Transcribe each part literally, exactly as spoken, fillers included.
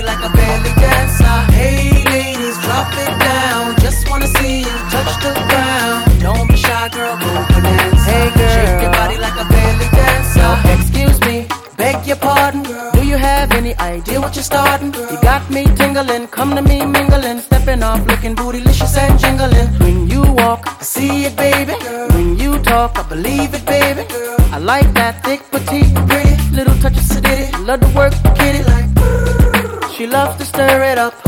body like a belly dancer. Hey ladies, drop it down. Just wanna see you touch the ground. Don't be shy, girl, go bonanza. Hey girl, shake your body like a belly dancer. Excuse me, beg your pardon, girl. Do you have any idea what you're starting? Girl, you got me tingling, come to me mingling, stepping off, looking bootylicious and jingling. When you walk, I see it, baby. Girl, when you talk, I believe it, baby. Girl, I like that thick, petite, pretty, little touch of sedity. Love to work the kitty like. She loves to stir it up.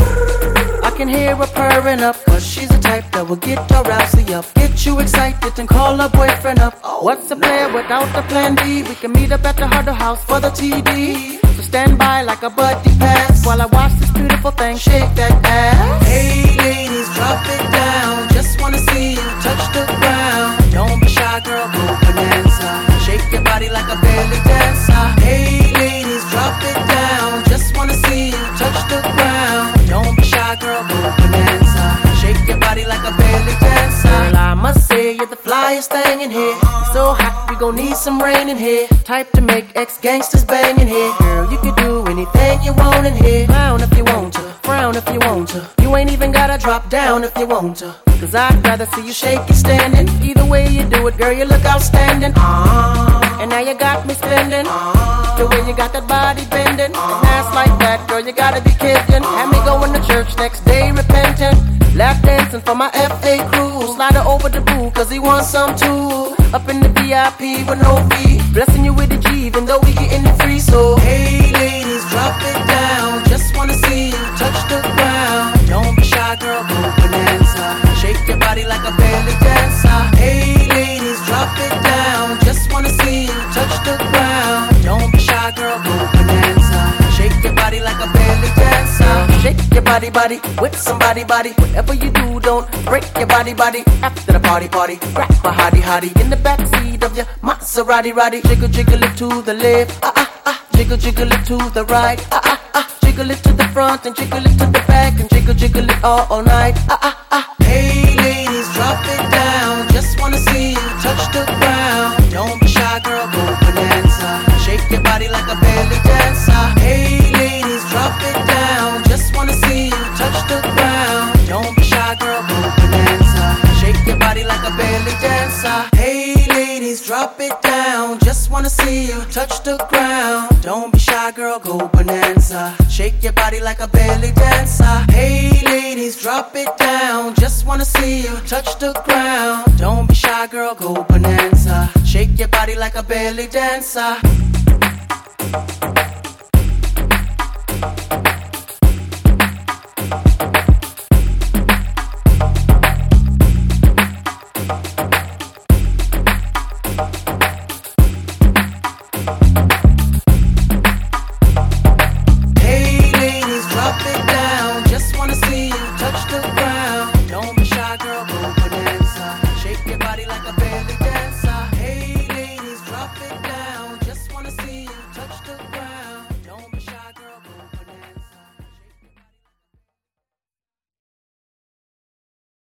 I can hear her purring up, cause she's the type that will get her rousey up, get you excited and call her boyfriend up. What's a player without a plan B? We can meet up at the Huddle House for the T D. So stand by like a buddy pass while I watch this beautiful thing shake that ass. Hey ladies, drop it down. Just wanna see you touch the ground. Don't be shy, girl, go bonanza. Shake your body like a belly dancer. Hey ladies, drop it down. Just wanna see you touch the ground. Don't be shy, girl, go bonanza. Shake your body like a belly dancer. Girl, I must say you're the flyest thing in here. You're so hot, we gon' need some rain in here. Type to make ex-gangsters bang in here. Girl, you can do anything you want in here. Frown if you want to, frown if you want to. You ain't even gotta drop down if you want to, cause I'd rather see you shake it standing. Either way you do it, girl, you look outstanding. uh, And now you got me spending. uh, The way you got that body bending, uh, and ass like that, girl, you gotta be kidding. Had me going to church next day repentant, lap dancing for my F A crew. Slide her over the boo, cause he wants some too. Up in the V I P with no fee, blessing you with a G, even though we getting it free. So hey ladies, drop it down. Just wanna see you touch the ground. Don't be shy, girl, go bonanza. Shake your body like a belly dancer. Hey ladies, drop it down. Just wanna see you touch the ground. Don't be shy, girl, go bonanza. Shake your body like a belly dancer. Shake your body, body with somebody, body. Whatever you do, don't break your body, body. After the party, party, grab a hottie, hottie in the backseat of your Maserati, roddy. Jiggle, jiggle it to the left, ah ah ah. Jiggle, jiggle it to the right, ah ah ah. Jiggle it to the front and jiggle it to the back and jiggle, jiggle it all, all night, ah ah ah. Hey ladies, drop it down. Just wanna see you touch the ground. Don't be shy, girl, go bonanza. Shake your body like a belly dancer. Hey ladies, drop it down. Just wanna see you touch the ground. Don't be shy, girl, go bonanza. Shake your body like a belly dancer. Hey ladies, drop it down. Just wanna see you touch the ground. Don't be shy, girl, go bonanza. Shake your body like a belly dancer. Hey ladies, drop it down. Just wanna see you touch the ground. Don't be shy, girl, go bonanza. Shake your body like a belly dancer.